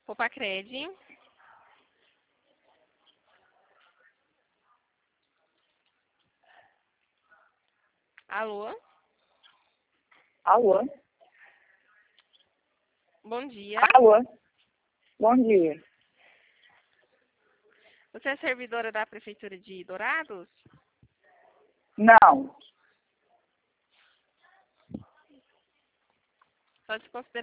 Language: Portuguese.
Popacred. Alô? Alô? Bom dia. Alô? Bom dia. Você é servidora da Prefeitura de Dourados? Não. Só se considerar